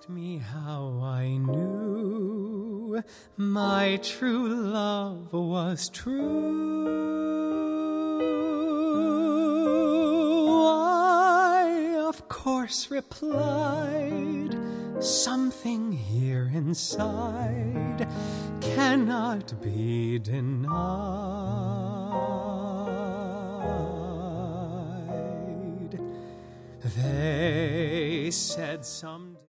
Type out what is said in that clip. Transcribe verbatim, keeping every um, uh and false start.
asked me how I knew my true love was true, I, of course, replied, something here inside cannot be denied. They said some